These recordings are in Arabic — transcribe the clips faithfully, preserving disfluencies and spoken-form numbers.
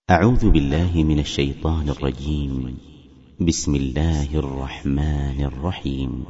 أعوذ بالله من الشيطان الرجيم. بسم الله الرحمن الرحيم.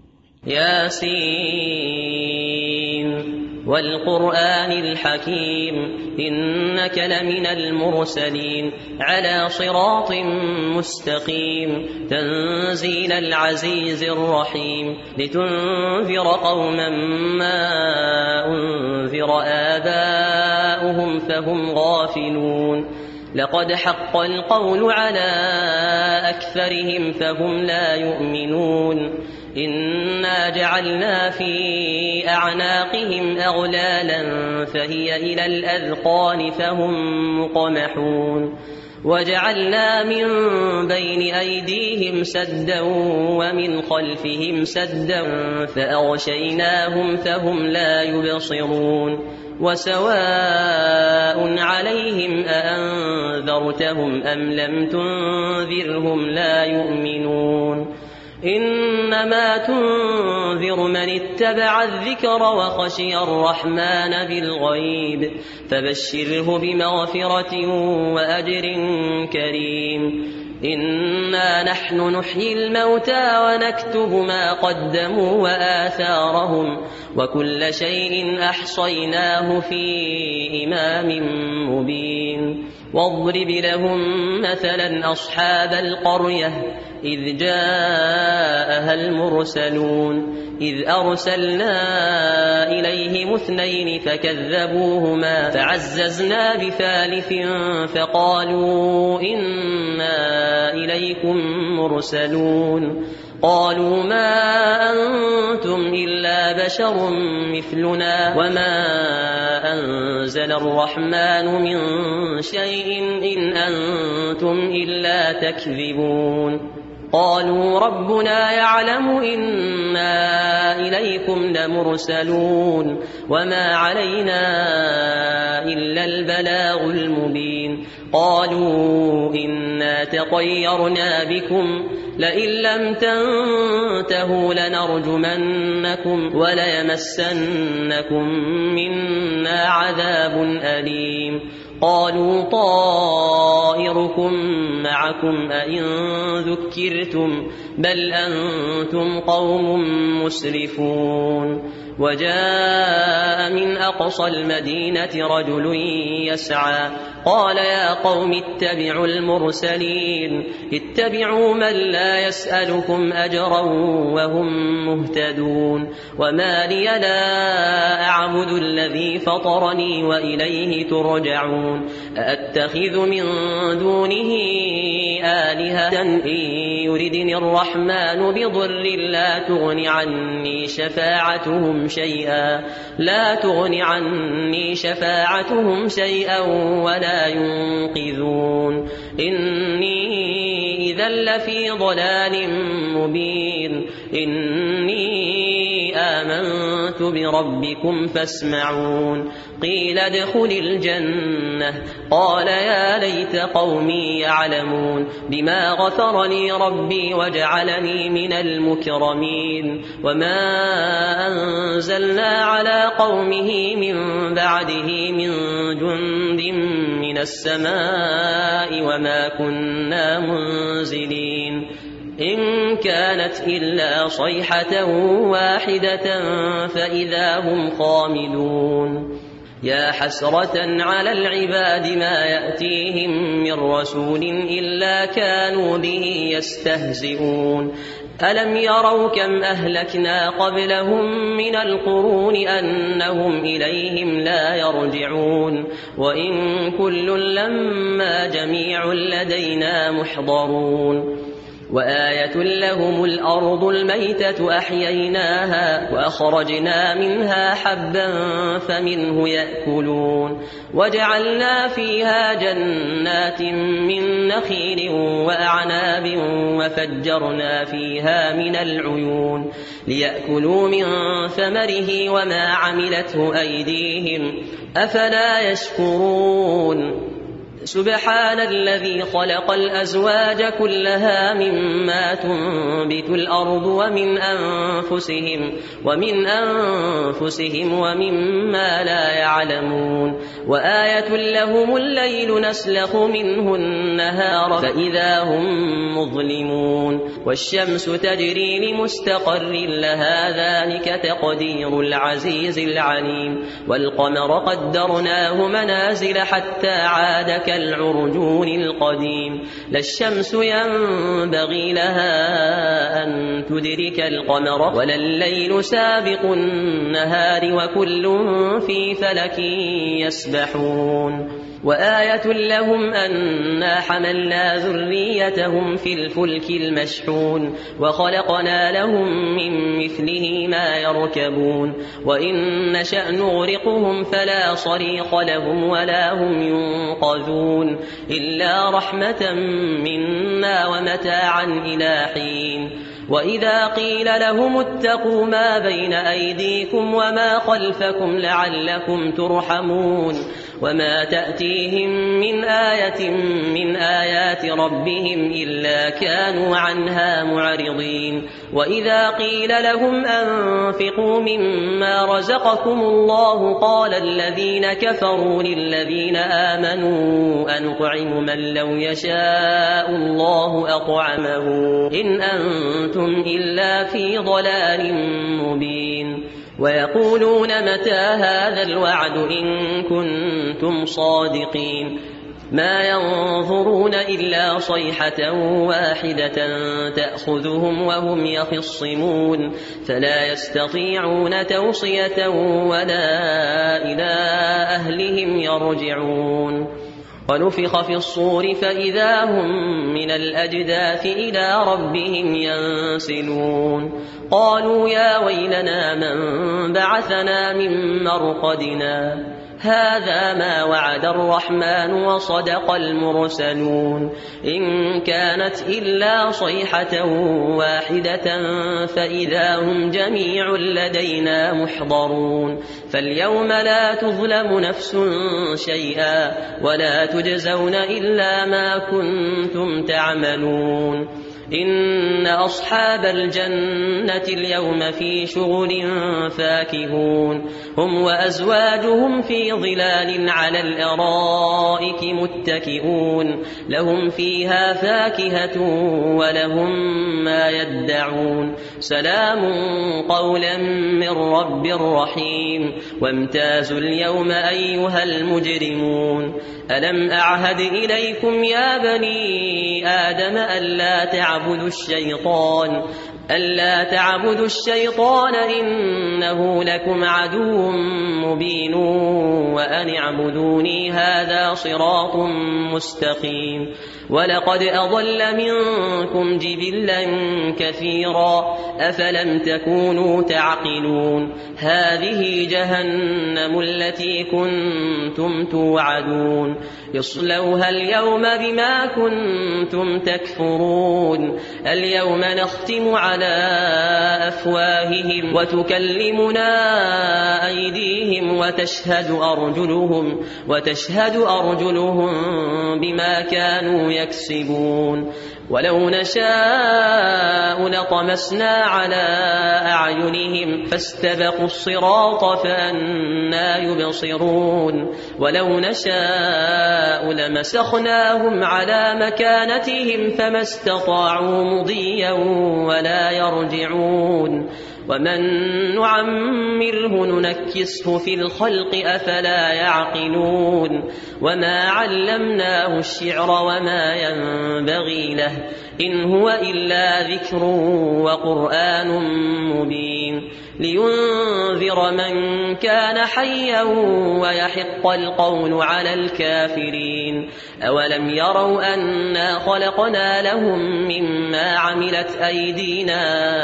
ياسين والقرآن الحكيم إنك لمن المرسلين على صراط مستقيم تنزيل العزيز الرحيم لتنذر قوما ما أنذر آباؤهم فهم غافلون لقد حق القول على أكثرهم فهم لا يؤمنون إنا جعلنا في أعناقهم أغلالا فهي إلى الأذقان فهم مقمحون وجعلنا من بين أيديهم سدا ومن خلفهم سدا فأغشيناهم فهم لا يبصرون وسواء عليهم أأنذرتهم أم لم تنذرهم لا يؤمنون إنما تنذر من اتبع الذكر وخشي الرحمن بالغيب فبشره بمغفرة وأجر كريم إنا نحن نحيي الموتى ونكتب ما قدموا وآثارهم وكل شيء أحصيناه في إمام مبين واضرب لهم مثلا أصحاب القرية إذ جاءها المرسلون إذ أرسلنا إليهم اثنين فكذبوهما فعززنا بثالث فقالوا إنا إليكم مرسلون قالوا ما أنتم إلا بشر مثلنا وما أنزل الرحمن من شيء إن أنتم إلا تكذبون قالوا ربنا يعلم إنا إليكم لمرسلون وما علينا إلا البلاغ المبين قالوا إنا تطيرنا بكم لئن لم تنتهوا لنرجمنكم وليمسنكم منا عذاب أليم قالوا طائركم معكم أئن ذكرتم بل أنتم قوم مسرفون وجاء من أقصى المدينة رجل يسعى قال يا قوم اتبعوا المرسلين اتبعوا من لا يسألكم أجرا وهم مهتدون وما لي لا أعبد الذي فطرني وإليه ترجعون أأتخذ من دونه آلهة إن يردني الرحمن بضر لا تغن عني شفاعتهم شيئا لا تغن عني شفاعتهم شيئا ولا ينقذون إني إذا لفي ضلال مبين إني آمنت بربكم فاسمعون قيل ادخل الجنة قال يا ليت قومي يعلمون بما غفر لي ربي وجعلني من المكرمين وما أنزلنا على قومه من بعده من جند من السماء وما كنا منزلين إن كانت إلا صيحة واحدة فإذا هم خامدون يا حسرة على العباد ما يأتيهم من رسول إلا كانوا به يستهزئون ألم يروا كم أهلكنا قبلهم من القرون أنهم إليهم لا يرجعون وإن كل لما جميع لدينا محضرون وآية لهم الأرض الميتة أحييناها وأخرجنا منها حبا فمنه يأكلون وجعلنا فيها جنات من نخيل وأعناب وفجرنا فيها من العيون ليأكلوا من ثمره وما عملته أيديهم أفلا يشكرون سبحان الذي خلق الأزواج كلها مما تنبت الأرض ومن أنفسهم ومن أنفسهم ومما لا يعلمون وآية لهم الليل نسلخ منه النهار فإذا هم مظلمون والشمس تجري لمستقر لها ذلك تقدير العزيز العليم والقمر قدرناه منازل حتى عاد كالعرجون القديم لا الشمس ينبغي لها أن تدرك القمر ولا الليل سابق النهار وكل في فلك يسبحون وآية لهم أنا حملنا ذريتهم في الفلك المشحون وخلقنا لهم من مثله ما يركبون وإن نشأ نغرقهم فلا صريخ لهم ولا هم ينقذون إلا رحمة منا ومتاعا إلى حين وإذا قيل لهم اتقوا ما بين أيديكم وما خلفكم لعلكم ترحمون وما تأتيهم من آية من آيات ربهم إلا كانوا عنها معرضين وإذا قيل لهم أنفقوا مما رزقكم الله قال الذين كفروا للذين آمنوا أنطعم من لو يشاء الله أطعمه إن أنتم إلا في ضلال مبين ويقولون متى هذا الوعد إن كنتم صادقين ما ينظرون إلا صيحة واحدة تأخذهم وهم يخصمون فلا يستطيعون توصية ولا إلى أهلهم يرجعون ونفخ في الصور فإذا هم من الأجداث إلى ربهم ينسلون قالوا يا ويلنا من بعثنا من مرقدنا هذا ما وعد الرحمن وصدق المرسلون إن كانت إلا صيحة واحدة فإذا هم جميع لدينا محضرون فاليوم لا تظلم نفس شيئا ولا تجزون إلا ما كنتم تعملون إن أصحاب الجنة اليوم في شغل فاكهون هم وأزواجهم في ظلال على الأرائك متكئون لهم فيها فاكهة ولهم ما يدعون سلام قولا من رب رحيم وامتازوا اليوم أيها المجرمون ألم أعهد إليكم يا بني آدم ألا تعبدوا الشيطان ألا تعبدوا الشيطان إنه لكم عدو مبين وأن اعبدوني هذا صراط مستقيم ولقد أضل منكم جبلا كثيرا أفلم تكونوا تعقلون هذه جهنم التي كنتم توعدون اصلوها اليوم بما كنتم تكفرون اليوم نختم على أفواههم وتكلمنا أيديهم وتشهد أرجلهم وتشهد أرجلهم بما كانوا يكسبون ولو نشاء لطمسنا على أعينهم فاستبقوا الصراط فأنى يبصرون ولو نشاء لمسخناهم على مكانتهم فما استطاعوا مضيا ولا يرجعون ومن نعمره ننكسه في الخلق أفلا يعقلون وما علمناه الشعر وما ينبغي له إن هو إلا ذكر وقرآن مبين لينذر من كان حيا ويحق القول على الكافرين أولم يروا أنا خلقنا لهم مما عملت أيدينا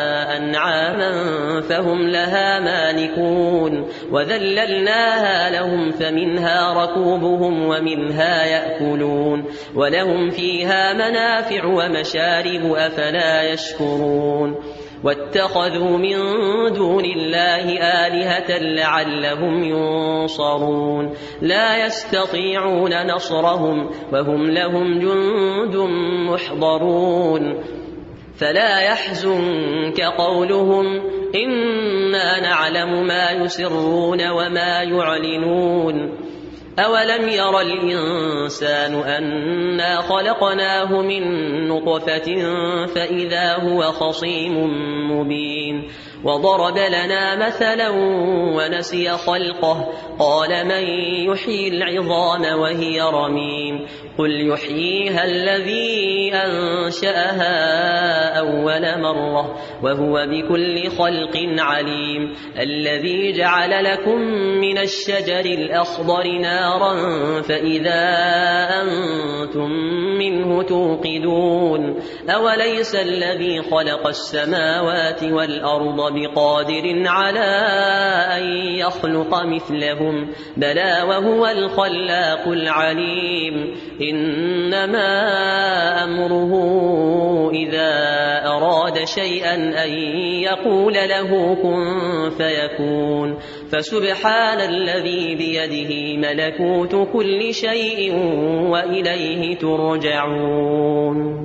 أنعاما فهم لها مالكون وذللناها لهم فمنها ركوبهم ومنها يأكلون ولهم فيها منافع ومشارب أفلا يشكرون واتخذوا من دون الله آلهة لعلهم ينصرون لا يستطيعون نصرهم وهم لهم جند محضرون فلا يحزنك قولهم إنا نعلم ما يسرون وما يعلنون أولم ير الإنسان أنا خلقناه من نطفة فإذا هو خصيم مبين وضرب لنا مثلا ونسي خلقه قال من يحيي العظام وهي رميم قل يحييها الذي أنشأها أول مرة وهو بكل خلق عليم الذي جعل لكم من الشجر الأخضر نارا فإذا أنتم منه توقدون أوليس الذي خلق السماوات والأرض بقادر على أن يخلق مثلهم بلى وهو الخلاق العليم إنما أمره إذا أراد شيئا أن يقول له كن فيكون فسبحان الذي بيده ملكوت كل شيء وإليه ترجعون